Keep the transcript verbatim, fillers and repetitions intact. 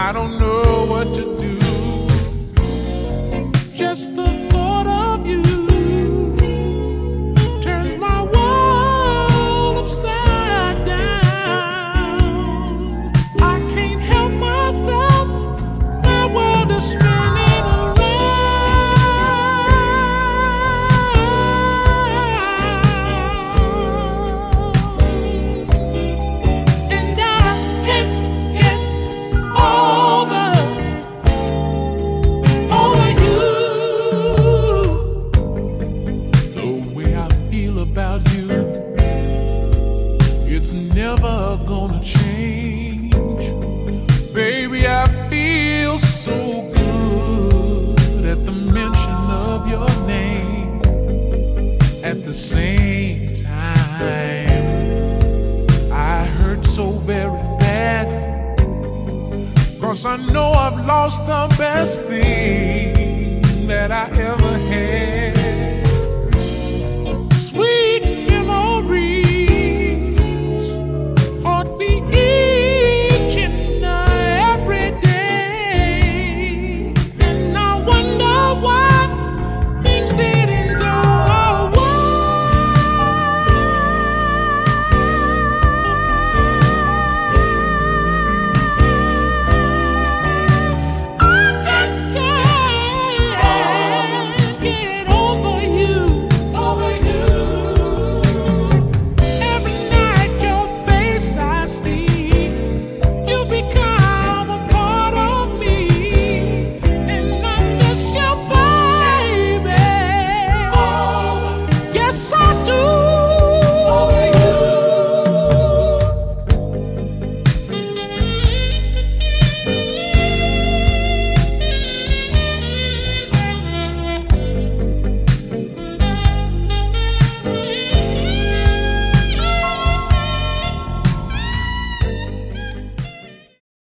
I don't know what to do. Just the thought of you turns my world upside down. I can't help myself, my world is spinning around. And I can't get over, over you. The way I feel about you, it's never gonna change. Baby, I feel so good at the mention of your name. At the same time, I hurt so very bad, 'cause I know I've lost the best thing that I ever had.